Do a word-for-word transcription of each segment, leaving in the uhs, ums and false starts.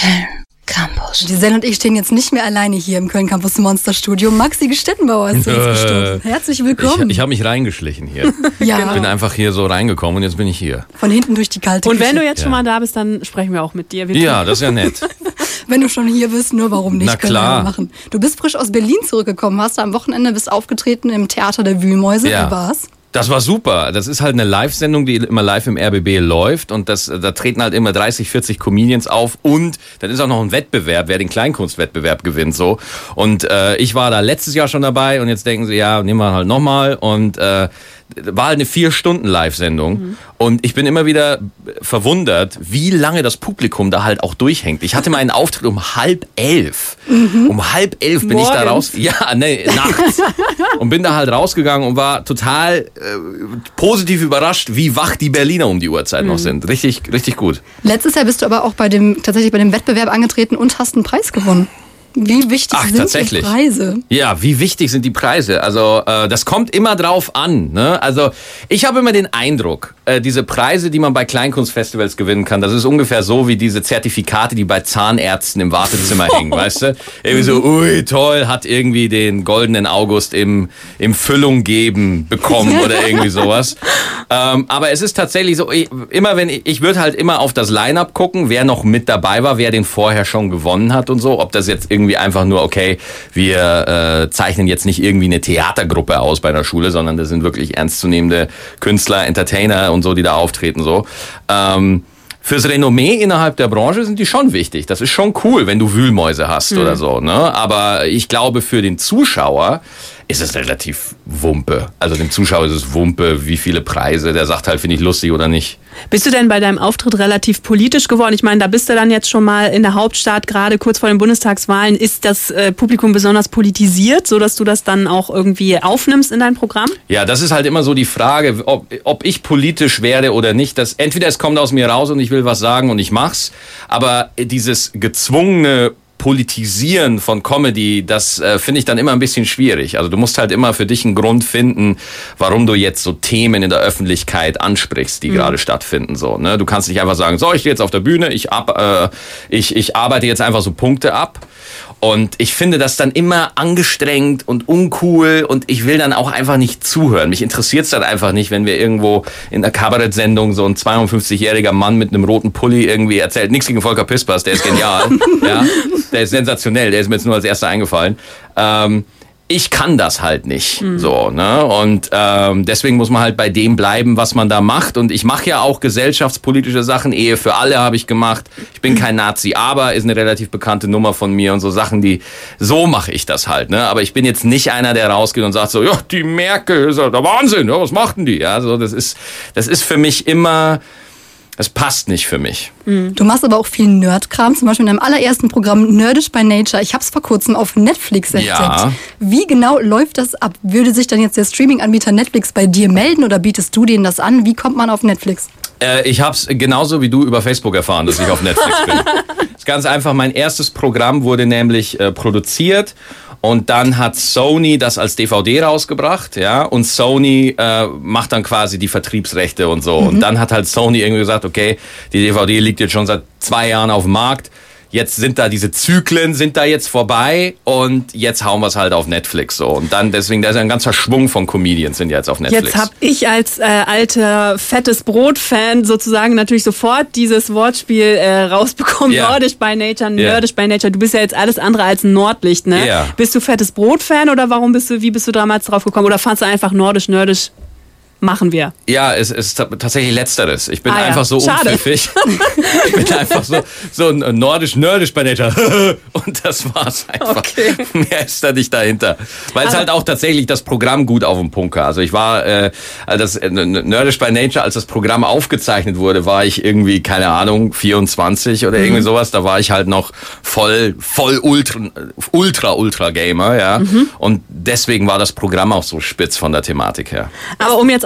Campus. Giselle und ich stehen jetzt nicht mehr alleine hier im Köln Campus Monster Studio. Maxi Gestettenbauer ist zu uns gestoßen. Herzlich willkommen. Ich, ich habe mich reingeschlichen hier. Ja. Ich bin einfach hier so reingekommen und jetzt bin ich hier. Von hinten durch die kalte Und Küche. wenn du jetzt Ja. schon mal da bist, dann sprechen wir auch mit dir. Wir Ja, das ist ja nett. Wenn du schon hier bist, nur warum nicht? Na Können wir klar. ja machen. Du bist frisch aus Berlin zurückgekommen, hast da am Wochenende bist aufgetreten im Theater der Wühlmäuse. Ja. Wie war's? Das war super. Das ist halt eine Live-Sendung, die immer live im R B B läuft. Und das, da treten halt immer dreißig, vierzig Comedians auf. Und dann ist auch noch ein Wettbewerb, wer den Kleinkunstwettbewerb gewinnt. so. Und äh, ich war da letztes Jahr schon dabei. Und jetzt denken sie, ja, nehmen wir halt nochmal. Und äh, war halt eine Vier-Stunden-Live-Sendung. Mhm. Und ich bin immer wieder verwundert, wie lange das Publikum da halt auch durchhängt. Ich hatte meinen Auftritt um halb elf. Mhm. Um halb elf bin Morgens. ich da raus. Ja, nee, nachts. Und bin da halt rausgegangen und war total äh, positiv überrascht, wie wach die Berliner um die Uhrzeit mhm. noch sind. Richtig, richtig gut. Letztes Jahr bist du aber auch bei dem, tatsächlich bei dem Wettbewerb angetreten und hast einen Preis gewonnen. Wie wichtig Ach, sind tatsächlich. die Preise? Ja, wie wichtig sind die Preise? Also äh, das kommt immer drauf an. Ne? Also ich habe immer den Eindruck, äh, diese Preise, die man bei Kleinkunstfestivals gewinnen kann, das ist ungefähr so wie diese Zertifikate, die bei Zahnärzten im Wartezimmer hängen, weißt du? Irgendwie so, ui, toll, hat irgendwie den goldenen August im, im Füllung geben bekommen oder irgendwie sowas. Ähm, aber es ist tatsächlich so, ich, immer wenn ich, ich würde halt immer auf das Line-Up gucken, wer noch mit dabei war, wer den vorher schon gewonnen hat und so, ob das jetzt irgendwie einfach nur, okay, wir äh, zeichnen jetzt nicht irgendwie eine Theatergruppe aus bei einer Schule, sondern das sind wirklich ernstzunehmende Künstler, Entertainer und so, die da auftreten. so. Ähm, Fürs Renommee innerhalb der Branche sind die schon wichtig. Das ist schon cool, wenn du Wühlmäuse hast mhm. oder so. Ne? Aber ich glaube, für den Zuschauer ist es relativ Wumpe. Also dem Zuschauer ist es Wumpe, wie viele Preise. Der sagt halt, finde ich lustig oder nicht. Bist du denn bei deinem Auftritt relativ politisch geworden? Ich meine, da bist du dann jetzt schon mal in der Hauptstadt, gerade kurz vor den Bundestagswahlen. Ist das äh, Publikum besonders politisiert, sodass du das dann auch irgendwie aufnimmst in dein Programm? Ja, das ist halt immer so die Frage, ob, ob ich politisch werde oder nicht. Das, entweder es kommt aus mir raus und ich will was sagen und ich mach's. Aber dieses gezwungene Politisieren von Comedy, das äh, finde ich dann immer ein bisschen schwierig. Also du musst halt immer für dich einen Grund finden, warum du jetzt so Themen in der Öffentlichkeit ansprichst, die mhm. gerade stattfinden. So, ne? Du kannst nicht einfach sagen, so, ich stehe jetzt auf der Bühne, ich, ab, äh, ich, ich arbeite jetzt einfach so Punkte ab. Und ich finde das dann immer angestrengt und uncool und ich will dann auch einfach nicht zuhören. Mich interessiert es dann einfach nicht, wenn wir irgendwo in einer Kabarettsendung so ein zweiundfünfzigjähriger Mann mit einem roten Pulli irgendwie erzählt. Nichts gegen Volker Pispers, der ist genial. ja, der ist sensationell, der ist mir jetzt nur als erster eingefallen. Ähm, ich kann das halt nicht. Mhm. So, ne? Und ähm, deswegen muss man halt bei dem bleiben, was man da macht. Und ich mache ja auch gesellschaftspolitische Sachen. Ehe für alle habe ich gemacht. Ich bin kein Nazi, aber ist eine relativ bekannte Nummer von mir und so Sachen, die so mache ich das halt. Ne? Aber ich bin jetzt nicht einer, der rausgeht und sagt so, ja, die Merkel ist ja der Wahnsinn. Ja, was macht denn die? Ja, so das ist das ist für mich immer. Es passt nicht für mich. Du machst aber auch viel Nerdkram, zum Beispiel in deinem allerersten Programm Nerdish by Nature. Ich habe es vor kurzem auf Netflix entdeckt. Ja. Wie genau läuft das ab? Würde sich dann jetzt der Streaming-Anbieter Netflix bei dir melden oder bietest du denen das an? Wie kommt man auf Netflix? Äh, ich habe es genauso wie du über Facebook erfahren, dass ich auf Netflix bin. Das ist ganz einfach. Mein erstes Programm wurde nämlich äh, produziert. Und dann hat Sony das als D V D rausgebracht, ja, und Sony äh, macht dann quasi die Vertriebsrechte und so. Mhm. Und dann hat halt Sony irgendwie gesagt, okay, die D V D liegt jetzt schon seit zwei Jahren auf dem Markt. Jetzt sind da diese Zyklen sind da jetzt vorbei und jetzt hauen wir es halt auf Netflix so. Und dann deswegen, da ist ein ganzer Schwung von Comedians sind jetzt auf Netflix. Jetzt habe ich als äh, alter fettes Brot-Fan sozusagen natürlich sofort dieses Wortspiel äh, rausbekommen. Yeah. Nordisch by Nature, Nerdish yeah. by Nature. Du bist ja jetzt alles andere als ein Nordlicht, ne? Yeah. Bist du fettes Brot-Fan oder warum bist du, wie bist du damals drauf gekommen? Oder fandst du einfach Nordisch, Nerdisch? Machen wir. Ja, es ist tatsächlich Letzteres. Ich bin ah, einfach ja. so Schade. unpfiffig. Ich bin einfach so, so nordisch-nerdisch bei Nature. Und das war's einfach. Okay. Mehr ist da nicht dahinter. Weil es halt auch tatsächlich das Programm gut auf den Punkt war. Also ich war, äh, das äh, Nerdish by Nature, als das Programm aufgezeichnet wurde, war ich irgendwie, keine Ahnung, vierundzwanzig oder irgendwie mhm. sowas. Da war ich halt noch voll, voll ultra, ultra, ultra Gamer, ja. Mhm. Und deswegen war das Programm auch so spitz von der Thematik her. Aber um jetzt auch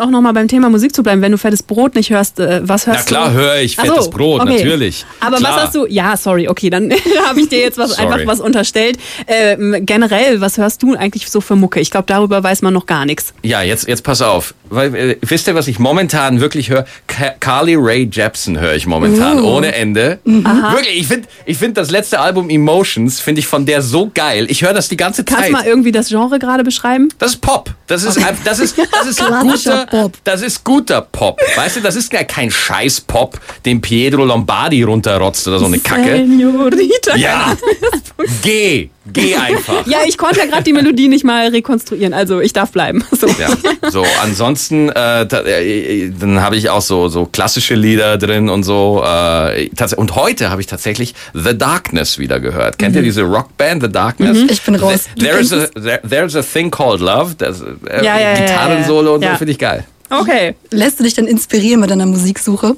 auch nochmal beim Thema Musik zu bleiben. Wenn du Fettes Brot nicht hörst, äh, was hörst du? Na klar, höre ich Fettes so, Brot, okay. natürlich. Aber klar. was hast du, ja, sorry, okay, dann habe ich dir jetzt was, einfach was unterstellt. Ähm, generell, was hörst du eigentlich so für Mucke? Ich glaube, darüber weiß man noch gar nichts. Ja, jetzt, jetzt pass auf. Weil, äh, wisst ihr, was ich momentan wirklich höre? Ka- Carly Rae Jepsen höre ich momentan, uh. ohne Ende. Mhm. Wirklich, ich finde ich find das letzte Album Emotions, finde ich von der so geil. Ich höre das die ganze Zeit. Kannst du mal irgendwie das Genre gerade beschreiben? Das ist Pop. Das ist, okay. das ist, das ist guter Pop. Das ist guter Pop. Weißt du, das ist kein scheiß Pop, den Pietro Lombardi runterrotzt oder so eine Kacke. Senorita. Ja, geh. Geh einfach. Ja, ich konnte ja gerade die Melodie nicht mal rekonstruieren, also ich darf bleiben. So, ja, so ansonsten, äh, da, äh, dann habe ich auch so, so klassische Lieder drin und so. Äh, und heute habe ich tatsächlich The Darkness wieder gehört. Kennt mhm. ihr diese Rockband, The Darkness? Mhm. Ich bin raus. There's a, there, there's a thing called love. Das, äh, ja, ja, Gitarrensolo ja, ja. und so ja. finde ich geil. Okay. Lässt du dich dann inspirieren mit deiner Musiksuche?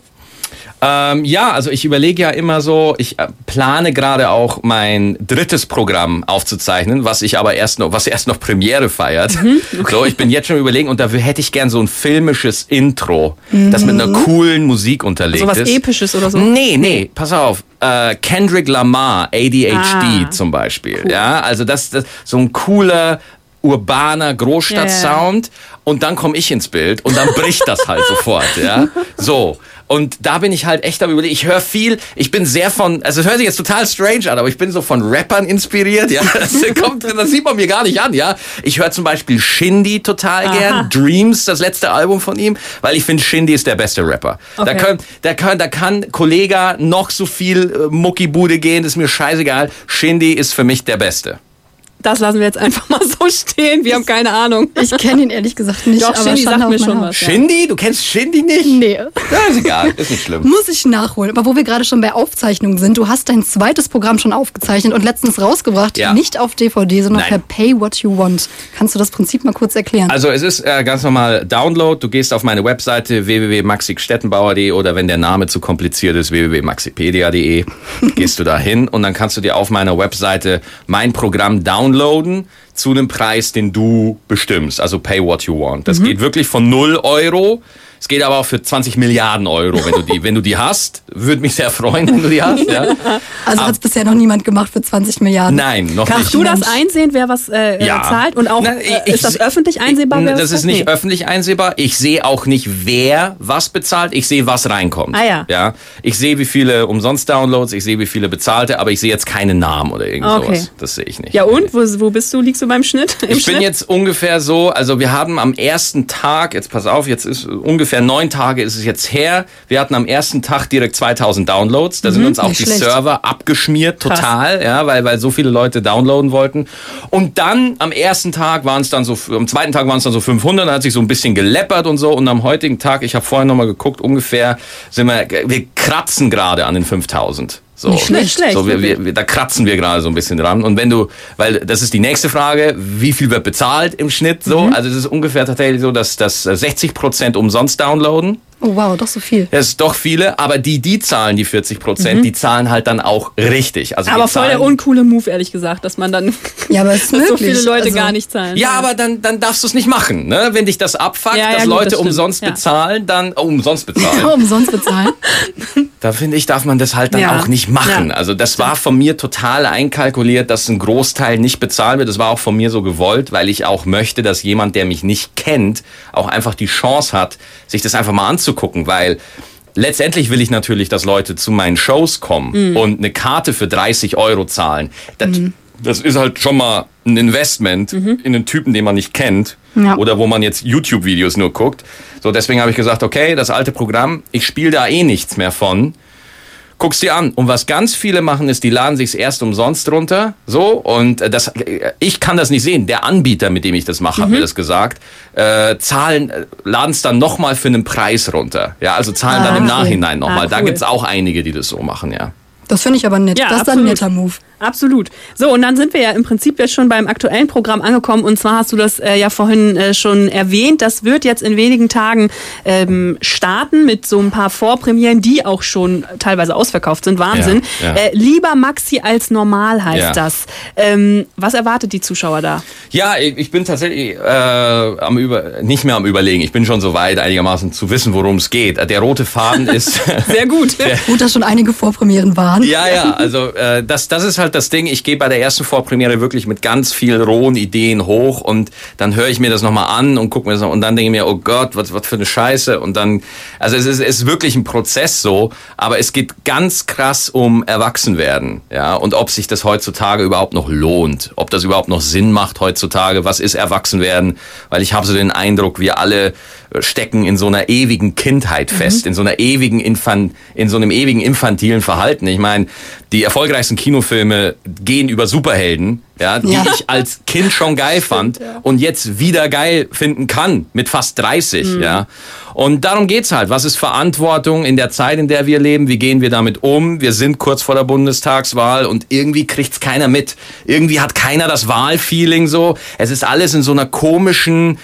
Ähm, ja, also ich überlege ja immer so, ich äh, plane gerade auch mein drittes Programm aufzuzeichnen, was ich aber erst noch, was erst noch Premiere feiert. Mhm, okay. So, ich bin jetzt schon überlegen und dafür hätte ich gern so ein filmisches Intro, mhm. das mit einer coolen Musik unterlegt also was ist. Was Episches oder so? Nee, nee, pass auf. Äh, Kendrick Lamar, A D H D ah, zum Beispiel. Cool. Ja, also das, das so ein cooler urbaner Großstadt-Sound yeah. und dann komme ich ins Bild und dann bricht das halt sofort, ja. So. Und da bin ich halt echt am Überlegen. Ich höre viel, ich bin sehr von, also es hört sich jetzt total strange an, aber ich bin so von Rappern inspiriert, ja. Das kommt, das sieht man mir gar nicht an, ja. Ich höre zum Beispiel Shindy total Aha. gern, Dreams, das letzte Album von ihm, weil ich finde, Shindy ist der beste Rapper. Okay. Da, können, da, kann, da kann Kollega noch so viel äh, Muckibude gehen, ist mir scheißegal. Shindy ist für mich der Beste. Das lassen wir jetzt einfach mal so stehen. Wir haben keine Ahnung. Ich kenne ihn ehrlich gesagt nicht. Doch, aber Shindy sagt mir schon was. Shindy? Du kennst Shindy nicht? Nee. Das ist egal, ist nicht schlimm. Muss ich nachholen. Aber wo wir gerade schon bei Aufzeichnungen sind, du hast dein zweites Programm schon aufgezeichnet und letztens rausgebracht. Ja. Nicht auf D V D, sondern Nein. per Pay What You Want. Kannst du das Prinzip mal kurz erklären? Also es ist äh, ganz normal Download. Du gehst auf meine Webseite w w w punkt maxi stettenbauer punkt de oder wenn der Name zu kompliziert ist, w w w punkt maxipedia punkt de. Gehst du da hin und dann kannst du dir auf meiner Webseite mein Programm downloaden zu einem Preis, den du bestimmst. Also pay what you want. Das mhm. geht wirklich von null Euro. Es geht aber auch für zwanzig Milliarden Euro, wenn du die, wenn du die hast. Würde mich sehr freuen, wenn du die hast. Ja. Also hat es bisher noch niemand gemacht für zwanzig Milliarden. Nein, noch Kannst nicht. Kannst du das einsehen, wer was äh, ja. zahlt? Und auch, Na, ich, ist das öffentlich einsehbar? Wer das ist nicht nee. öffentlich einsehbar. Ich sehe auch nicht, wer was bezahlt. Ich sehe, was reinkommt. Ah, ja. Ja. Ich sehe, wie viele Umsonst-Downloads, ich sehe, wie viele bezahlte, aber ich sehe jetzt keine Namen oder irgend okay. sowas. Das sehe ich nicht. Ja und? Wo, wo bist du? Liegst du beim Schnitt? Im ich Schnitt? bin jetzt ungefähr so, also wir haben am ersten Tag, jetzt pass auf, jetzt ist ungefähr neun Tage ist es jetzt her. Wir hatten am ersten Tag direkt zweitausend Downloads. Da mhm, sind uns auch die schlecht. Server abgeschmiert, total, ja, weil, weil so viele Leute downloaden wollten. Und dann am ersten Tag waren es dann so, am zweiten Tag waren es dann so fünfhundert, da hat sich so ein bisschen geleppert und so. Und am heutigen Tag, ich habe vorhin nochmal geguckt, ungefähr sind wir, wir kratzen gerade an den fünftausend. So, nicht schlecht, schlecht. So, wir, wir, da kratzen wir gerade so ein bisschen dran. Und wenn du, weil das ist die nächste Frage, wie viel wird bezahlt im Schnitt? So, mhm. also es ist ungefähr tatsächlich so, dass, dass sechzig Prozent umsonst downloaden. Oh wow, doch so viel. Das ist doch viele, aber die, die zahlen die vierzig Prozent, mhm. die zahlen halt dann auch richtig. Also aber voll der uncoole Move, ehrlich gesagt, dass man dann ja, aber es ist dass so viele Leute also, gar nicht zahlen. Ja, aber dann, dann darfst du es nicht machen, ne? Wenn dich das abfuckt, ja, dass ja, Leute das umsonst ja. bezahlen, dann oh, umsonst bezahlen. umsonst bezahlen. Da finde ich, darf man das halt dann ja. auch nicht machen. Ja. Also das war von mir total einkalkuliert, dass ein Großteil nicht bezahlt wird. Das war auch von mir so gewollt, weil ich auch möchte, dass jemand, der mich nicht kennt, auch einfach die Chance hat, sich das einfach mal anzugucken, weil letztendlich will ich natürlich, dass Leute zu meinen Shows kommen mhm. und eine Karte für dreißig Euro zahlen. Das, mhm. das ist halt schon mal ein Investment mhm. in einen Typen, den man nicht kennt ja. oder wo man jetzt YouTube-Videos nur guckt. So, deswegen habe ich gesagt, okay, das alte Programm, ich spiele da eh nichts mehr von. Guck's dir an. Und was ganz viele machen, ist, die laden sich's erst umsonst runter. So, und das, ich kann das nicht sehen. Der Anbieter, mit dem ich das mache, mhm. hat mir das gesagt, äh, zahlen, laden es dann nochmal für einen Preis runter. Ja, also zahlen ah, dann im Nachhinein nochmal. Ah, cool. Da gibt's auch einige, die das so machen, ja. Das finde ich aber nett. Ja, das ist ein netter Move. Absolut. So, und dann sind wir ja im Prinzip jetzt schon beim aktuellen Programm angekommen. Und zwar hast du das äh, ja vorhin äh, schon erwähnt. Das wird jetzt in wenigen Tagen ähm, starten mit so ein paar Vorpremieren, die auch schon teilweise ausverkauft sind. Wahnsinn. Ja, ja. Äh, lieber Maxi als normal heißt ja. das. Ähm, was erwartet die Zuschauer da? Ja, ich, ich bin tatsächlich äh, am über, nicht mehr am Überlegen. Ich bin schon so weit, einigermaßen zu wissen, worum es geht. Der rote Faden ist... Sehr gut. Gut, dass schon einige Vorpremieren waren. Ja, ja, also äh, das, das ist halt das Ding. Ich gehe bei der ersten Vorpremiere wirklich mit ganz viel rohen Ideen hoch und dann höre ich mir das nochmal an und gucke mir das noch und dann denke ich mir, oh Gott, was, was für eine Scheiße. Und dann, also es ist, es ist wirklich ein Prozess so, aber es geht ganz krass um Erwachsenwerden, ja, und ob sich das heutzutage überhaupt noch lohnt, ob das überhaupt noch Sinn macht heutzutage, was ist Erwachsenwerden, weil ich habe so den Eindruck, wir alle stecken in so einer ewigen Kindheit fest, mhm. in so einer ewigen Infant, in so einem ewigen infantilen Verhalten. Ich meine, die erfolgreichsten Kinofilme gehen über Superhelden, ja, die ja. ich als Kind schon geil fand Stimmt, ja. und jetzt wieder geil finden kann mit fast dreißig, mhm. ja. Und darum geht's halt. Was ist Verantwortung in der Zeit, in der wir leben? Wie gehen wir damit um? Wir sind kurz vor der Bundestagswahl und irgendwie kriegt's keiner mit. Irgendwie hat keiner das Wahlfeeling so. Es ist alles in so einer komischen,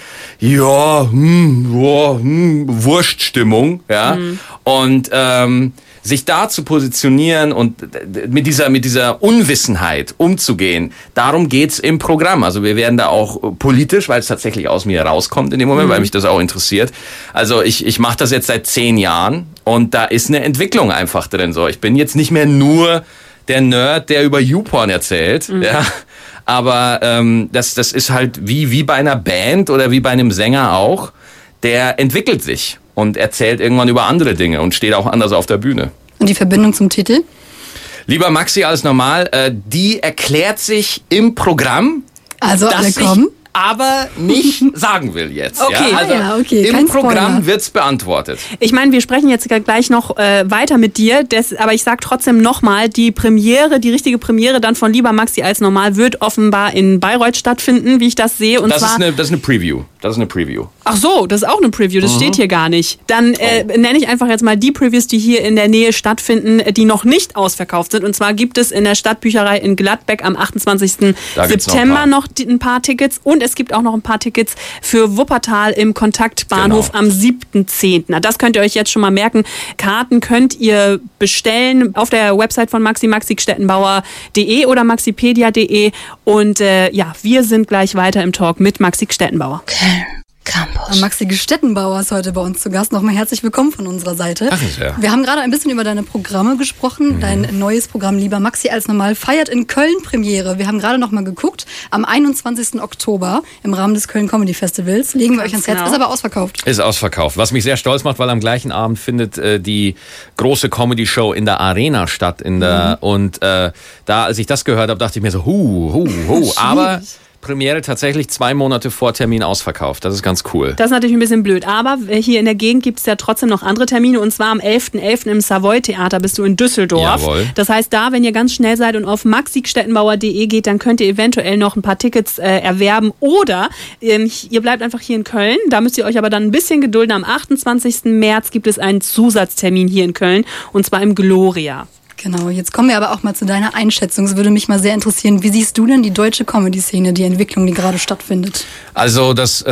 ja, hm, ja, hm, Wurststimmung, ja. Mhm. Und ähm, sich da zu positionieren und mit dieser mit dieser Unwissenheit umzugehen, darum geht's im Programm. Also wir werden da auch politisch, weil es tatsächlich aus mir rauskommt in dem Moment, mhm. weil mich das auch interessiert. Also ich ich mache das jetzt seit zehn Jahren und da ist eine Entwicklung einfach drin. So, ich bin jetzt nicht mehr nur der Nerd, der über YouPorn erzählt, mhm. ja. Aber ähm, das das ist halt wie wie bei einer Band oder wie bei einem Sänger auch. Der entwickelt sich und erzählt irgendwann über andere Dinge und steht auch anders auf der Bühne. Und die Verbindung zum Titel? Lieber Maxi als normal, äh, die erklärt sich im Programm, also dass ich aber nicht sagen will jetzt. Okay, ja? Also ja, okay. Im Kein Programm wird's beantwortet. Ich meine, wir sprechen jetzt gleich noch äh, weiter mit dir, des, aber ich sag trotzdem nochmal, die Premiere, die richtige Premiere dann von Lieber Maxi als normal wird offenbar in Bayreuth stattfinden, wie ich das sehe. Und das, zwar ist eine, das ist eine Preview. Das ist eine Preview. Ach so, das ist auch eine Preview, das mhm. steht hier gar nicht. Dann äh, oh. nenne ich einfach jetzt mal die Previews, die hier in der Nähe stattfinden, die noch nicht ausverkauft sind. Und zwar gibt es in der Stadtbücherei in Gladbeck am achtundzwanzigsten September noch, noch ein paar Tickets und es gibt auch noch ein paar Tickets für Wuppertal im Kontaktbahnhof genau. am siebten zehnten Das könnt ihr euch jetzt schon mal merken. Karten könnt ihr bestellen auf der Website von Maxi, maxi stettenbauer punkt de oder maxipedia punkt de und äh, ja, wir sind gleich weiter im Talk mit Maxi Stettenbauer. Okay. Campus. Maxi Stettenbauer ist heute bei uns zu Gast. Nochmal herzlich willkommen von unserer Seite. Ach, ja. Wir haben gerade ein bisschen über deine Programme gesprochen. Mhm. Dein neues Programm Lieber Maxi als normal feiert in Köln Premiere. Wir haben gerade noch mal geguckt. Am einundzwanzigsten Oktober im Rahmen des Köln Comedy Festivals legen wir euch ans Herz. Genau. Ist aber ausverkauft. Ist ausverkauft. Was mich sehr stolz macht, weil am gleichen Abend findet äh, die große Comedy-Show in der Arena statt. In der, mhm. Und äh, da, als ich das gehört habe, dachte ich mir so, hu, hu, hu. Aber Premiere tatsächlich zwei Monate vor Termin ausverkauft. Das ist ganz cool. Das ist natürlich ein bisschen blöd. Aber hier in der Gegend gibt es ja trotzdem noch andere Termine. Und zwar am elften elften im Savoy-Theater bist du in Düsseldorf. Jawohl. Das heißt, da, wenn ihr ganz schnell seid und auf maxi stettenbauer punkt de geht, dann könnt ihr eventuell noch ein paar Tickets äh, erwerben. Oder ähm, ihr bleibt einfach hier in Köln. Da müsst ihr euch aber dann ein bisschen gedulden. Am achtundzwanzigsten März gibt es einen Zusatztermin hier in Köln. Und zwar im Gloria. Genau, jetzt kommen wir aber auch mal zu deiner Einschätzung. Es würde mich mal sehr interessieren, wie siehst du denn die deutsche Comedy-Szene, die Entwicklung, die gerade stattfindet? Also das,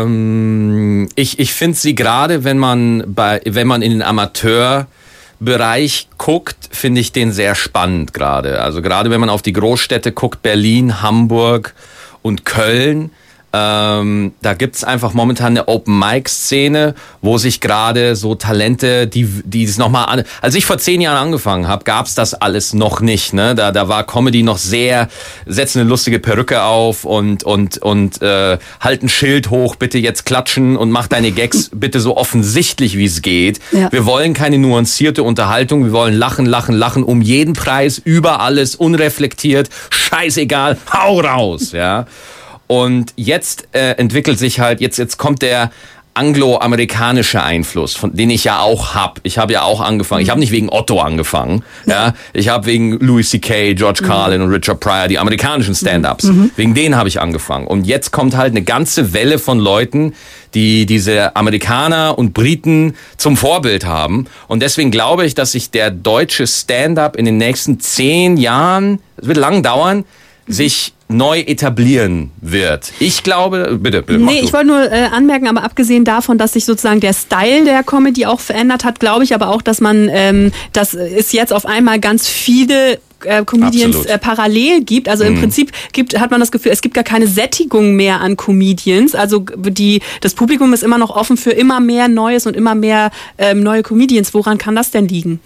ähm, ich, ich finde sie gerade, wenn man bei, wenn man in den Amateurbereich guckt, finde ich den sehr spannend gerade. Also gerade wenn man auf die Großstädte guckt, Berlin, Hamburg und Köln, Ähm, da gibt's einfach momentan eine Open-Mic-Szene, wo sich gerade so Talente, die die es nochmal an... Als ich vor zehn Jahren angefangen habe, gab's das alles noch nicht. Ne? Da, da war Comedy noch sehr, setz eine lustige Perücke auf und und und äh, halt ein Schild hoch, bitte jetzt klatschen und mach deine Gags bitte so offensichtlich, wie es geht. Ja. Wir wollen keine nuancierte Unterhaltung, wir wollen lachen, lachen, lachen um jeden Preis, über alles, unreflektiert, scheißegal, hau raus, ja. Und jetzt äh, entwickelt sich halt, jetzt jetzt kommt der angloamerikanische Einfluss, von den ich ja auch hab. Ich habe ja auch angefangen. Ich habe nicht wegen Otto angefangen. Ja, ich habe wegen Louis C K, George Carlin und Richard Pryor die amerikanischen Stand-ups. Mhm. Wegen denen habe ich angefangen. Und jetzt kommt halt eine ganze Welle von Leuten, die diese Amerikaner und Briten zum Vorbild haben. Und deswegen glaube ich, dass sich der deutsche Stand-up in den nächsten zehn Jahren, es wird lang dauern, sich neu etablieren wird. Ich glaube, bitte, bitte mach Nee, du. ich wollte nur äh, anmerken, aber abgesehen davon, dass sich sozusagen der Style der Comedy auch verändert hat, glaube ich aber auch, dass man, ähm, dass es jetzt auf einmal ganz viele äh, Comedians äh, parallel gibt. Also im mhm. Prinzip gibt, hat man das Gefühl, es gibt gar keine Sättigung mehr an Comedians. Also die, das Publikum ist immer noch offen für immer mehr Neues und immer mehr ähm, neue Comedians. Woran kann das denn liegen?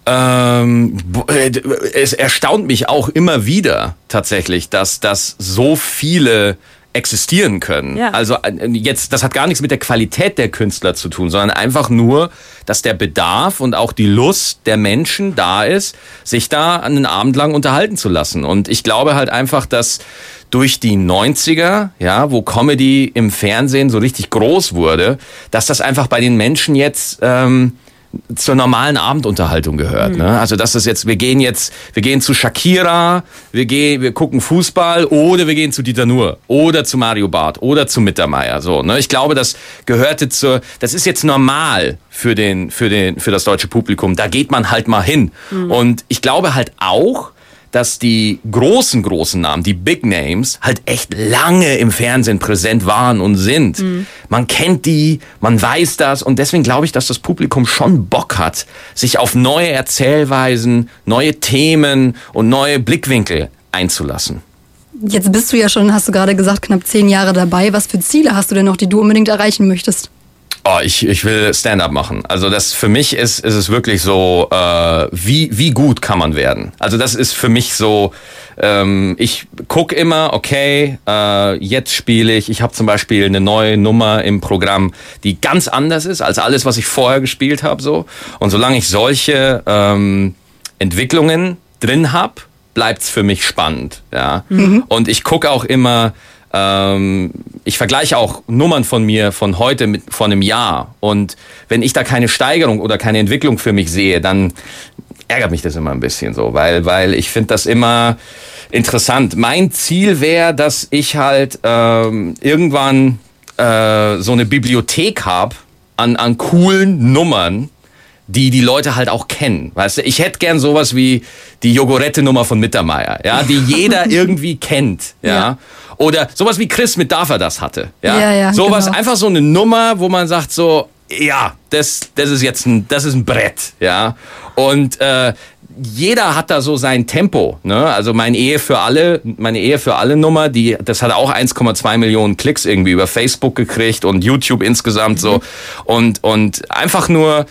Ähm, es erstaunt mich auch immer wieder tatsächlich, dass, dass so viele existieren können. Ja. Also jetzt, das hat gar nichts mit der Qualität der Künstler zu tun, sondern einfach nur, dass der Bedarf und auch die Lust der Menschen da ist, sich da einen Abend lang unterhalten zu lassen. Und ich glaube halt einfach, dass durch die neunziger, ja, wo Comedy im Fernsehen so richtig groß wurde, dass das einfach bei den Menschen jetzt ähm, zur normalen Abendunterhaltung gehört. Mhm. Ne? Also das ist jetzt, wir gehen jetzt, wir gehen zu Shakira, wir gehen, wir gucken Fußball oder wir gehen zu Dieter Nuhr oder zu Mario Barth oder zu Mittermeier. So, ne? Ich glaube, das gehörte zur, das ist jetzt normal für den, für den, für das deutsche Publikum. Da geht man halt mal hin. Mhm. Und ich glaube halt auch, dass die großen, großen Namen, die Big Names, halt echt lange im Fernsehen präsent waren und sind. Mhm. Man kennt die, man weiß das und deswegen glaube ich, dass das Publikum schon Bock hat, sich auf neue Erzählweisen, neue Themen und neue Blickwinkel einzulassen. Jetzt bist du ja schon, hast du gerade gesagt, knapp zehn Jahre dabei. Was für Ziele hast du denn noch, die du unbedingt erreichen möchtest? Oh, ich, ich will Stand-up machen. Also das für mich ist, ist es wirklich so, äh, wie, wie gut kann man werden? Also das ist für mich so, ähm, ich guck immer, okay, äh, jetzt spiele ich, ich habe zum Beispiel eine neue Nummer im Programm, die ganz anders ist als alles, was ich vorher gespielt habe. So. Und solange ich solche ähm, Entwicklungen drin habe, bleibt's für mich spannend. Ja? Mhm. Und ich gucke auch immer, Ähm, ich vergleiche auch Nummern von mir von heute mit von einem Jahr und wenn ich da keine Steigerung oder keine Entwicklung für mich sehe, dann ärgert mich das immer ein bisschen so, weil weil ich finde das immer interessant. Mein Ziel wäre, dass ich halt ähm, irgendwann äh, so eine Bibliothek habe an an coolen Nummern, die die Leute halt auch kennen. Weißt du, ich hätte gern sowas wie die Jogurette-Nummer von Mittermeier, ja, die jeder irgendwie kennt, ja. ja. Oder sowas wie Chris mit Darf er das hatte, ja. ja, ja sowas, genau. Einfach so eine Nummer, wo man sagt so, ja, das, das ist jetzt ein, das ist ein Brett, ja. Und äh, jeder hat da so sein Tempo, ne? Also meine Ehe für alle, meine Ehe für alle Nummer, die, das hat auch eins Komma zwei Millionen Klicks irgendwie über Facebook gekriegt und YouTube insgesamt mhm. so und und einfach nur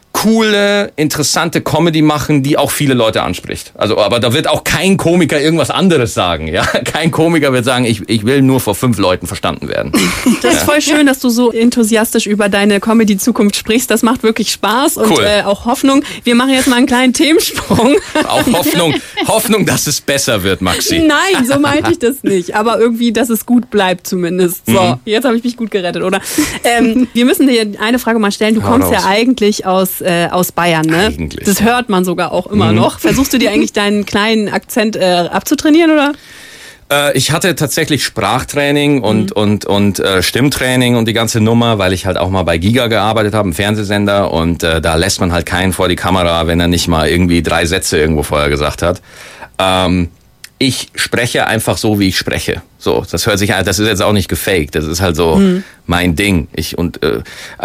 coole, interessante Comedy machen, die auch viele Leute anspricht. Also, aber da wird auch kein Komiker irgendwas anderes sagen. Ja, kein Komiker wird sagen, ich, ich will nur vor fünf Leuten verstanden werden. Das ist voll schön, dass du so enthusiastisch über deine Comedy-Zukunft sprichst. Das macht wirklich Spaß und cool. äh, auch Hoffnung. Wir machen jetzt mal einen kleinen Themensprung. Auch Hoffnung, Hoffnung, dass es besser wird, Maxi. Nein, so meinte ich das nicht. Aber irgendwie, dass es gut bleibt zumindest. So, mhm. Jetzt habe ich mich gut gerettet, oder? Ähm, wir müssen dir eine Frage mal stellen. Du Hau kommst raus. ja eigentlich aus Äh, aus Bayern, ne? Eigentlich. Das hört man sogar auch immer mhm. noch. Versuchst du dir eigentlich deinen kleinen Akzent äh, abzutrainieren, oder? Äh, ich hatte tatsächlich Sprachtraining und, mhm. und, und äh, Stimmtraining und die ganze Nummer, weil ich halt auch mal bei Giga gearbeitet habe, im Fernsehsender und äh, da lässt man halt keinen vor die Kamera, wenn er nicht mal irgendwie drei Sätze irgendwo vorher gesagt hat. Ähm, Ich spreche einfach so, wie ich spreche. So, das hört sich an, das ist jetzt auch nicht gefaked. Das ist halt so mhm. mein Ding. Ich und äh,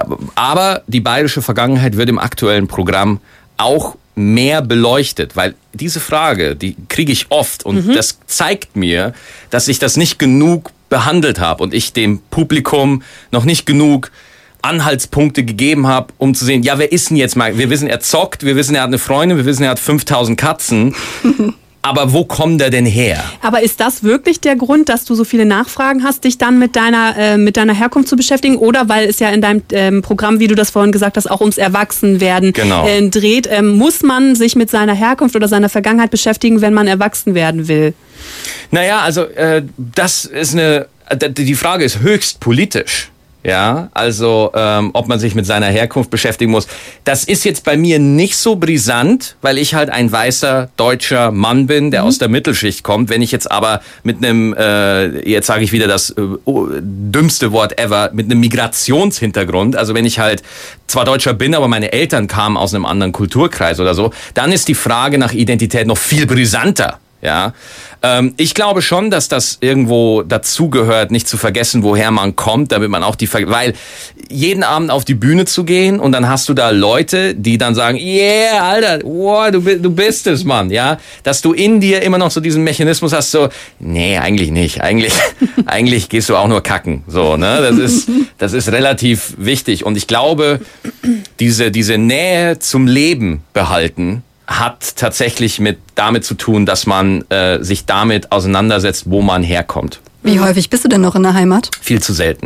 aber die bayerische Vergangenheit wird im aktuellen Programm auch mehr beleuchtet, weil diese Frage, die kriege ich oft und mhm. das zeigt mir, dass ich das nicht genug behandelt habe und ich dem Publikum noch nicht genug Anhaltspunkte gegeben habe, um zu sehen, ja, wer ist denn jetzt mal? Wir wissen, er zockt, wir wissen, er hat eine Freundin, wir wissen, er hat fünftausend Katzen. Aber wo kommt er denn her? Aber ist das wirklich der Grund, dass du so viele Nachfragen hast, dich dann mit deiner äh, mit deiner Herkunft zu beschäftigen? Oder weil es ja in deinem ähm, Programm, wie du das vorhin gesagt hast, auch ums Erwachsenwerden genau. äh, dreht. Ähm, muss man sich mit seiner Herkunft oder seiner Vergangenheit beschäftigen, wenn man erwachsen werden will? Naja, also äh, das ist eine, die Frage ist höchst politisch. Ja, also ähm, ob man sich mit seiner Herkunft beschäftigen muss. Das ist jetzt bei mir nicht so brisant, weil ich halt ein weißer deutscher Mann bin, der mhm. aus der Mittelschicht kommt. Wenn ich jetzt aber mit einem, äh, jetzt sage ich wieder das äh, oh, dümmste Wort ever, mit einem Migrationshintergrund, also wenn ich halt zwar Deutscher bin, aber meine Eltern kamen aus einem anderen Kulturkreis oder so, dann ist die Frage nach Identität noch viel brisanter. Ja, ähm, ich glaube schon, dass das irgendwo dazugehört, nicht zu vergessen, woher man kommt, damit man auch die, Ver- weil jeden Abend auf die Bühne zu gehen und dann hast du da Leute, die dann sagen, yeah, Alter, wow, du, du bist es, Mann, ja, dass du in dir immer noch so diesen Mechanismus hast, so, nee, eigentlich nicht, eigentlich, eigentlich gehst du auch nur kacken, so, ne, das ist, das ist relativ wichtig und ich glaube, diese, diese Nähe zum Leben behalten, hat tatsächlich mit damit zu tun, dass man äh, sich damit auseinandersetzt, wo man herkommt. Wie häufig bist du denn noch in der Heimat? Viel zu selten.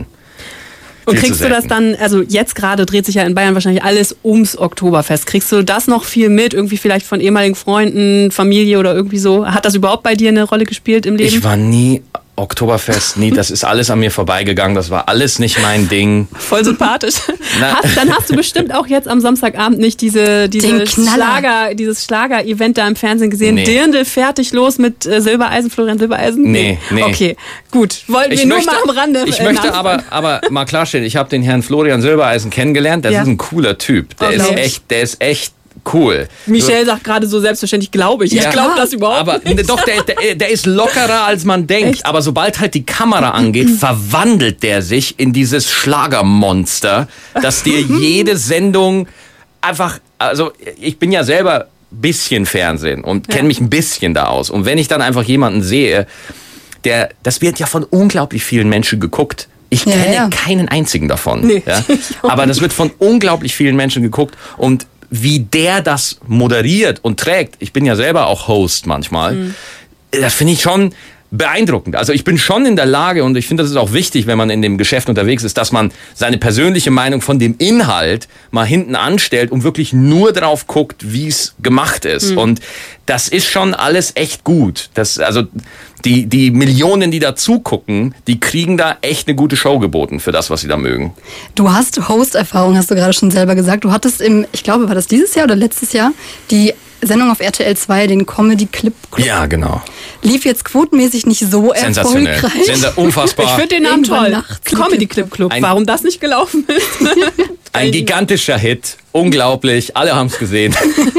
Und kriegst du das dann, also jetzt gerade dreht sich ja in Bayern wahrscheinlich alles ums Oktoberfest. Kriegst du das noch viel mit, irgendwie vielleicht von ehemaligen Freunden, Familie oder irgendwie so? Hat das überhaupt bei dir eine Rolle gespielt im Leben? Ich war nie Oktoberfest, nie, das ist alles an mir vorbeigegangen, das war alles nicht mein Ding. Voll sympathisch. Hast, dann hast du bestimmt auch jetzt am Samstagabend nicht diese, diese Schlager, dieses Schlager-Event da im Fernsehen gesehen. Nee. Dirndl fertig los mit äh, Silbereisen, Florian Silbereisen? Nee, nee. Okay, gut. Wollten ich wir möchte, nur mal am Rande. Ich äh, möchte aber, aber mal klarstellen, ich habe den Herrn Florian Silbereisen kennengelernt, das ja. ist ein cooler Typ. Der okay. ist echt, der ist echt cool. Michelle sagt gerade so selbstverständlich, glaube ich. Ja, ich glaube das überhaupt aber nicht. Doch, der, der, der ist lockerer, als man denkt. Echt? Aber sobald halt die Kamera angeht, verwandelt der sich in dieses Schlagermonster, dass dir jede Sendung einfach, also ich bin ja selber ein bisschen Fernsehen und kenne ja. mich ein bisschen da aus. Und wenn ich dann einfach jemanden sehe, der, das wird ja von unglaublich vielen Menschen geguckt. Ich ja, kenne ja. keinen einzigen davon. Nee, ja? Aber das wird von unglaublich vielen Menschen geguckt und wie der das moderiert und trägt, ich bin ja selber auch Host manchmal, mhm. das finde ich schon beeindruckend. Also ich bin schon in der Lage und ich finde, das ist auch wichtig, wenn man in dem Geschäft unterwegs ist, dass man seine persönliche Meinung von dem Inhalt mal hinten anstellt und wirklich nur drauf guckt, wie es gemacht ist. Mhm. Und das ist schon alles echt gut. Das, also die, die Millionen, die da zugucken, die kriegen da echt eine gute Show geboten für das, was sie da mögen. Du hast Host-Erfahrung, hast du gerade schon selber gesagt. Du hattest im, ich glaube, war das dieses Jahr oder letztes Jahr, die Sendung auf R T L zwei, den Comedy Clip Club. Ja, genau. Lief jetzt quotenmäßig nicht so sensationell. Erfolgreich. Sensationell, unfassbar. Ich finde den Namen toll. Comedy Clip Club. Ein, Warum das nicht gelaufen ist? Ein gigantischer Hit. Unglaublich. Alle haben es gesehen.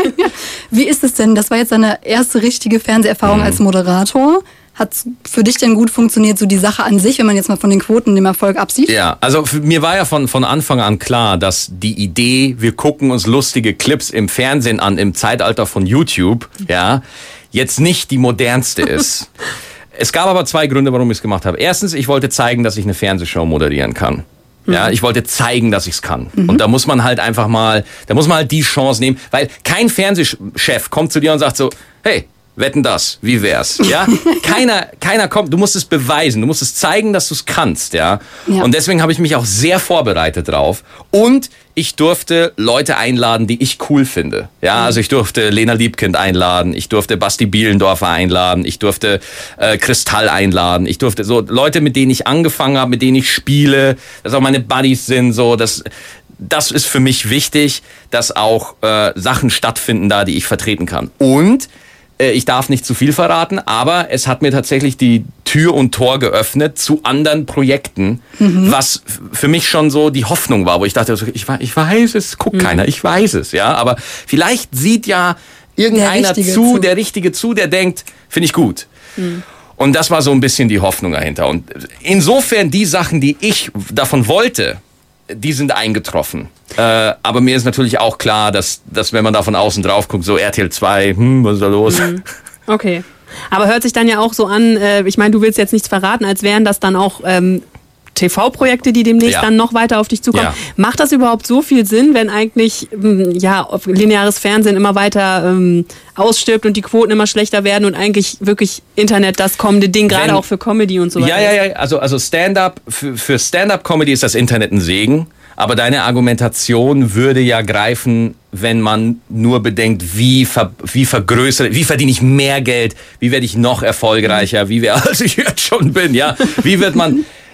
Wie ist es denn? Das war jetzt deine erste richtige Fernseherfahrung mhm. als Moderator. Hat für dich denn gut funktioniert, so die Sache an sich, wenn man jetzt mal von den Quoten dem Erfolg absieht? Ja, also für, mir war ja von, von Anfang an klar, dass die Idee, wir gucken uns lustige Clips im Fernsehen an, im Zeitalter von YouTube, ja, jetzt nicht die modernste ist. Es gab aber zwei Gründe, warum ich es gemacht habe. Erstens, ich wollte zeigen, dass ich eine Fernsehshow moderieren kann. Ja, ich wollte zeigen, dass ich es kann. Mhm. Und da muss man halt einfach mal, da muss man halt die Chance nehmen, weil kein Fernsehchef kommt zu dir und sagt so, hey, wetten das, wie wär's? Ja? Keiner, keiner kommt, du musst es beweisen, du musst es zeigen, dass du es kannst, ja? ja. Und deswegen habe ich mich auch sehr vorbereitet drauf. Und ich durfte Leute einladen, die ich cool finde. Ja, also ich durfte Lena Liebkind einladen, ich durfte Basti Bielendorfer einladen, ich durfte äh, Kristall einladen, ich durfte so Leute, mit denen ich angefangen habe, mit denen ich spiele, dass auch meine Buddies sind, so das. Das ist für mich wichtig, dass auch äh, Sachen stattfinden da, die ich vertreten kann. Und ich darf nicht zu viel verraten, aber es hat mir tatsächlich die Tür und Tor geöffnet zu anderen Projekten, mhm. was für mich schon so die Hoffnung war, wo ich dachte, ich, ich weiß es, guckt mhm. keiner, ich weiß es, ja, aber vielleicht sieht ja irgendeiner der zu, zu, der Richtige zu, der denkt, finde ich gut. Mhm. Und das war so ein bisschen die Hoffnung dahinter. Und insofern die Sachen, die ich davon wollte, die sind eingetroffen. Äh, aber mir ist natürlich auch klar, dass, dass wenn man da von außen drauf guckt, so R T L zwei, hm, was ist da los? Okay. Aber hört sich dann ja auch so an, äh, ich meine, du willst jetzt nichts verraten, als wären das dann auch ähm, T V-Projekte, die demnächst ja. dann noch weiter auf dich zukommen. Ja. Macht das überhaupt so viel Sinn, wenn eigentlich ja, lineares Fernsehen immer weiter ähm, ausstirbt und die Quoten immer schlechter werden und eigentlich wirklich Internet das kommende Ding, gerade auch für Comedy und so weiter? Ja, ja, ja. Also, also Stand-up, für, für Stand-up-Comedy ist das Internet ein Segen. Aber deine Argumentation würde ja greifen, wenn man nur bedenkt, wie, ver, wie vergrößere, wie verdiene ich mehr Geld, wie werde ich noch erfolgreicher, wie werde, als ich jetzt schon bin, ja, wie wird man,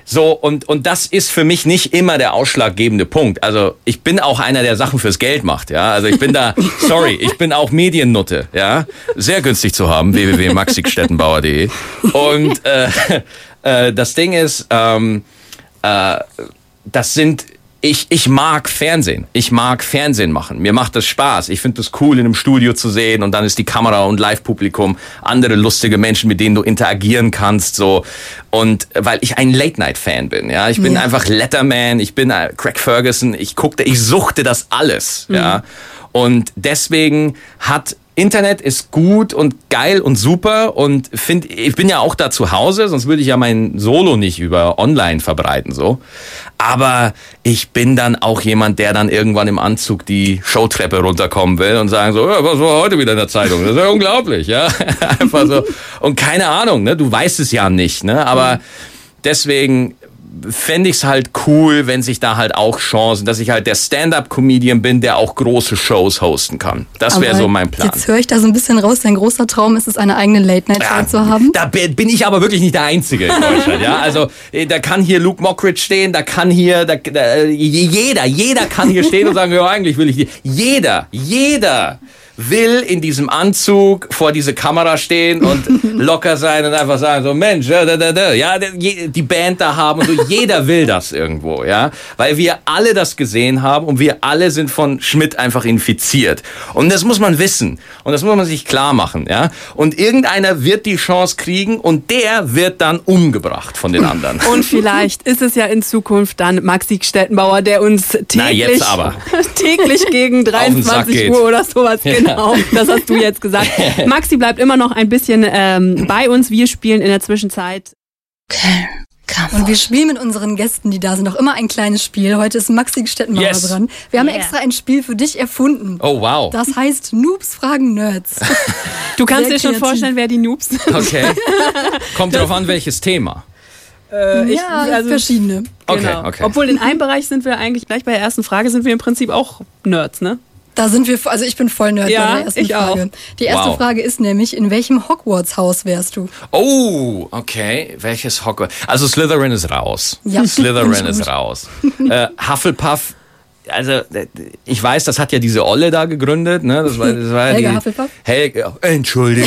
So, und, und das ist für mich nicht immer der ausschlaggebende Punkt. Also ich bin auch einer, der Sachen fürs Geld macht, ja. Also ich bin da, sorry, ich bin auch Mediennutte, ja. Sehr günstig zu haben, w w w punkt maxi stettenbauer punkt de. Und äh, äh, das Ding ist, ähm, äh, das sind... Ich, ich mag Fernsehen. Ich mag Fernsehen machen. Mir macht das Spaß. Ich finde das cool, in einem Studio zu sehen und dann ist die Kamera und Live-Publikum, andere lustige Menschen, mit denen du interagieren kannst, so. Und weil ich ein Late-Night-Fan bin, ja. Ich bin ja. einfach Letterman, ich bin Craig Ferguson, ich guckte, ich suchte das alles, mhm. ja. Und deswegen hat Internet ist gut und geil und super und find, ich bin ja auch da zu Hause, sonst würde ich ja mein Solo nicht über online verbreiten, so. Aber ich bin dann auch jemand, der dann irgendwann im Anzug die Showtreppe runterkommen will und sagen so, ja, was war heute wieder in der Zeitung? Das ist ja unglaublich, ja. Einfach so. Und keine Ahnung, ne, du weißt es ja nicht, ne, aber deswegen fände ich es halt cool, wenn sich da halt auch Chancen, dass ich halt der Stand-Up-Comedian bin, der auch große Shows hosten kann. Das wäre so mein Plan. Jetzt höre ich da so ein bisschen raus, dein großer Traum ist es, eine eigene Late-Night-Show ja, zu haben. Da bin ich aber wirklich nicht der Einzige in Deutschland. Ja? Also da kann hier Luke Mockridge stehen, da kann hier, da, da, jeder, jeder kann hier stehen und sagen, ja, eigentlich will ich die. Jeder, jeder will in diesem Anzug vor diese Kamera stehen und locker sein und einfach sagen so, Mensch, ja, da, da, da, ja, die Band da haben und so. Jeder will das irgendwo, ja, weil wir alle das gesehen haben und wir alle sind von Schmidt einfach infiziert. Und das muss man wissen und das muss man sich klar machen, ja. Und irgendeiner wird die Chance kriegen und der wird dann umgebracht von den anderen. Und vielleicht ist es ja in Zukunft dann Maxi Stettenbauer, der uns täglich, Na, jetzt aber. täglich gegen dreiundzwanzig Uhr oder sowas ja. Genau, das hast du jetzt gesagt. Maxi bleibt immer noch ein bisschen ähm, bei uns. Wir spielen in der Zwischenzeit Köln. Und wir spielen mit unseren Gästen, die da sind, auch immer ein kleines Spiel. Heute ist Maxi Stettenbauer yes. dran. Wir haben yeah. extra ein Spiel für dich erfunden. Oh, wow. Das heißt Noobs fragen Nerds. Du kannst Sehr dir schon kreativ. vorstellen, wer die Noobs sind. Okay. Kommt drauf an, welches Thema. Äh, ich, ja, also verschiedene. Okay, genau. okay. Obwohl in einem Bereich sind wir eigentlich, gleich bei der ersten Frage, sind wir im Prinzip auch Nerds, ne? Da sind wir, also ich bin voll Nerd ja, bei der ersten ich Frage. Auch. Die erste wow. Frage ist nämlich, in welchem Hogwarts-Haus wärst du? Oh, okay. Welches Hogwarts? Also Slytherin ist raus. Ja. Slytherin ist raus. äh, Hufflepuff, also ich weiß, das hat ja diese Olle da gegründet. Ne? Das war, das war Helga die, Hufflepuff? Helga, Entschuldigung.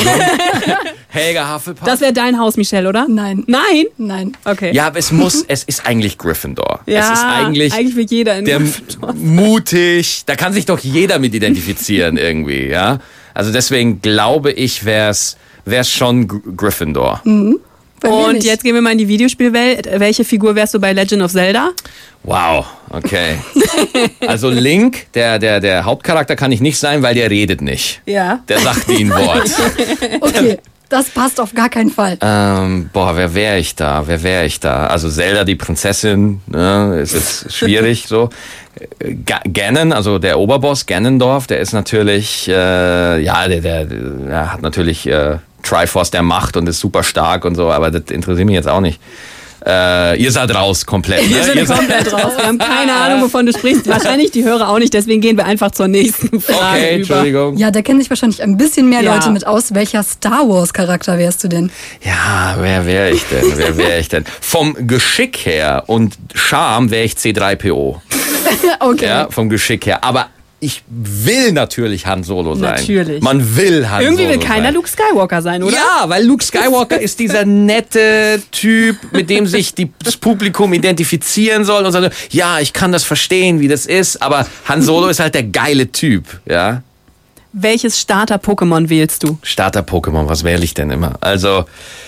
Helga Hufflepuff. Das wäre dein Haus, Michelle, oder? Nein. Nein? Nein. Okay. Ja, aber es muss, es ist eigentlich Gryffindor. Ja, es ist eigentlich, eigentlich will jeder in der Gryffindor. Mutig, da kann sich doch jeder mit identifizieren irgendwie, ja. Also deswegen glaube ich, wär's, wär's schon Gryffindor. Mhm. Und jetzt gehen wir mal in die Videospielwelt. Welche Figur wärst du bei Legend of Zelda? Wow, okay. Also Link, der, der, der Hauptcharakter kann ich nicht sein, weil der redet nicht. Ja. Der sagt nie ein Wort. Okay. Das passt auf gar keinen Fall. Ähm, boah, wer wäre ich da? Wer wäre ich da? Also Zelda, die Prinzessin, ne, ist jetzt schwierig so. G- Ganon, also der Oberboss Ganondorf, der ist natürlich, äh, ja, der, der, der hat natürlich äh, Triforce der Macht und ist super stark und so, aber das interessiert mich jetzt auch nicht. Äh, ihr seid raus komplett. Ne? Wir sind ihr komplett raus. Wir haben keine Ahnung, wovon du sprichst. Wahrscheinlich die Hörer auch nicht, deswegen gehen wir einfach zur nächsten Frage okay, über. Entschuldigung. Ja, da kennen sich wahrscheinlich ein bisschen mehr Ja. Leute mit aus. Welcher Star Wars Charakter wärst du denn? Ja, wer wäre ich denn? Wer wäre ich denn? Vom Geschick her und Charme wäre ich C drei P O. Okay. Ja, vom Geschick her. Aber ich will natürlich Han Solo sein. Natürlich. Man will Han Irgendwie Solo will keiner sein. Luke Skywalker sein, oder? Ja, weil Luke Skywalker ist dieser nette Typ, mit dem sich die, das Publikum identifizieren soll und sagt, ja, ich kann das verstehen, wie das ist, aber Han Solo ist halt der geile Typ, ja. Welches Starter-Pokémon wählst du? Starter-Pokémon, was wähle ich denn immer? Also,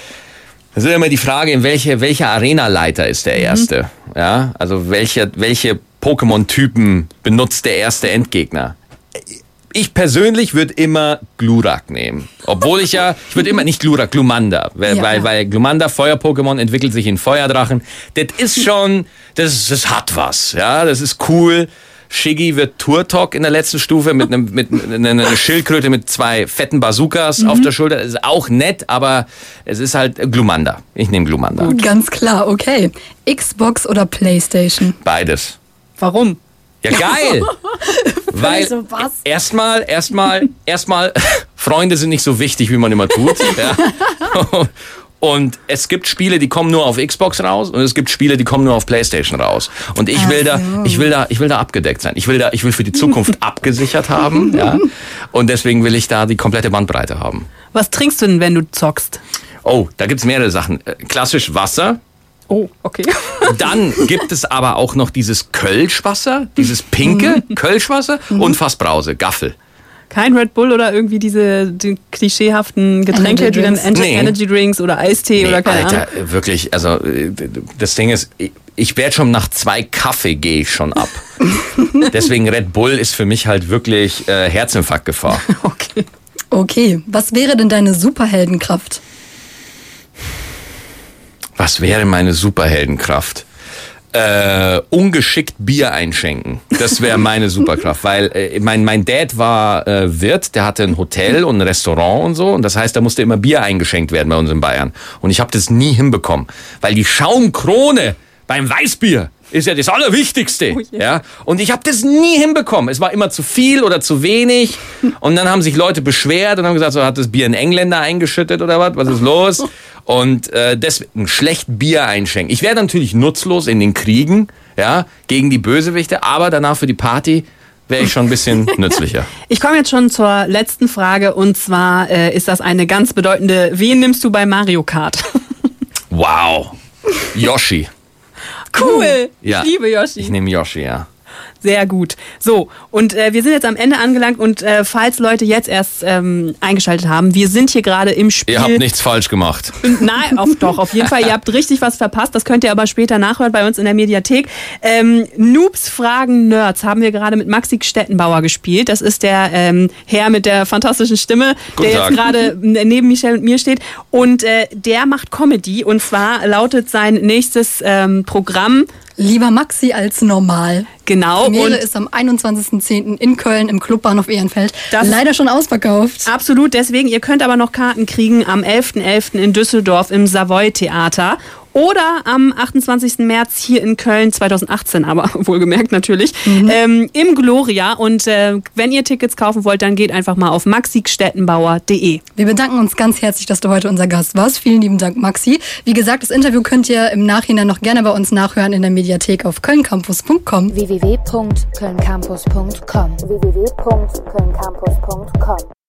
das ist immer die Frage, in welche, welcher Arena-Leiter ist der Erste? Mhm. Ja, also welche, welche Pokémon-Typen benutzt der erste Endgegner? Ich persönlich würde immer Glurak nehmen. Obwohl ich ja, ich würde immer nicht Glurak, Glumanda. Weil, Ja. weil, weil Glumanda, Feuer-Pokémon, entwickelt sich in Feuerdrachen. Das ist schon, das, das hat was. Ja, das ist cool. Shiggy wird Turtok in der letzten Stufe mit einem mit einer Schildkröte mit zwei fetten Bazookas mhm. auf der Schulter. Das ist auch nett, aber es ist halt Glumanda. Ich nehme Glumanda. Ganz klar, okay. Xbox oder PlayStation? Beides. Warum? Ja, geil! Weil so was. erstmal, erstmal, erstmal, Freunde sind nicht so wichtig, wie man immer tut. Ja. Und es gibt Spiele, die kommen nur auf Xbox raus und es gibt Spiele, die kommen nur auf PlayStation raus. Und ich will da, ich will da, ich will da abgedeckt sein. Ich will da, ich will für die Zukunft abgesichert haben, ja. Und deswegen will ich da die komplette Bandbreite haben. Was trinkst du denn, wenn du zockst? Oh, da gibt's mehrere Sachen. Klassisch Wasser. Oh, okay. Dann gibt es aber auch noch dieses Kölschwasser, dieses pinke Kölschwasser und Fassbrause, Gaffel. Kein Red Bull oder irgendwie diese die klischeehaften Getränke, Energy die dann Drinks. Energy, Nee. Energy Drinks oder Eistee Nee, oder keine Alter, Ahnung. wirklich, also das Ding ist, ich werde schon nach zwei Kaffee gehe ich schon ab. Deswegen Red Bull ist für mich halt wirklich äh, Herzinfarktgefahr. Okay. Okay, was wäre denn deine Superheldenkraft? Was wäre meine Superheldenkraft? Äh, ungeschickt Bier einschenken. Das wäre meine Superkraft, weil äh, mein mein Dad war äh, Wirt, der hatte ein Hotel und ein Restaurant und so und das heißt, da musste immer Bier eingeschenkt werden bei uns in Bayern und ich habe das nie hinbekommen, weil die Schaumkrone beim Weißbier ist ja das Allerwichtigste, Oh yeah. ja. Und ich habe das nie hinbekommen. Es war immer zu viel oder zu wenig und dann haben sich Leute beschwert und haben gesagt, so hat das Bier ein Engländer eingeschüttet oder was? Was ist los? Und äh, deswegen schlecht Bier einschenken. Ich wäre natürlich nutzlos in den Kriegen, ja, gegen die Bösewichte, aber danach für die Party wäre ich schon ein bisschen nützlicher. Ich komme jetzt schon zur letzten Frage und zwar äh, ist das eine ganz bedeutende. Wen nimmst du bei Mario Kart? Wow. Yoshi. Cool. Ja. Ich liebe Yoshi. Ich nehme Yoshi, ja. Sehr gut. So, und äh, wir sind jetzt am Ende angelangt und äh, falls Leute jetzt erst ähm, eingeschaltet haben, wir sind hier gerade im Spiel. Ihr habt nichts falsch gemacht. Nein, auf, doch, auf jeden Fall. Ihr habt richtig was verpasst. Das könnt ihr aber später nachhören bei uns in der Mediathek. Ähm, Noobs fragen Nerds haben wir gerade mit Maxi Stettenbauer gespielt. Das ist der ähm, Herr mit der fantastischen Stimme, Guten der Tag. jetzt gerade neben Michelle und mir steht. Und äh, der macht Comedy. Und zwar lautet sein nächstes ähm, Programm Lieber Maxi als normal. genau. Premiere Und ist am einundzwanzigsten zehnten in Köln im Clubbahnhof Ehrenfeld. Das- Leider schon ausverkauft. absolut, deswegen, ihr könnt aber noch Karten kriegen am elften elften in Düsseldorf im Savoy Theater oder am achtundzwanzigsten März hier in Köln zweitausendachtzehn, aber wohlgemerkt natürlich, ähm, im Gloria. Und äh, wenn ihr Tickets kaufen wollt, dann geht einfach mal auf maxi stettenbauer punkt de. Wir bedanken uns ganz herzlich, dass du heute unser Gast warst. Vielen lieben Dank, Maxi. Wie gesagt, das Interview könnt ihr im Nachhinein noch gerne bei uns nachhören in der Mediathek auf kölncampus punkt com. w w w punkt kölncampus punkt com w w w punkt kölncampus punkt com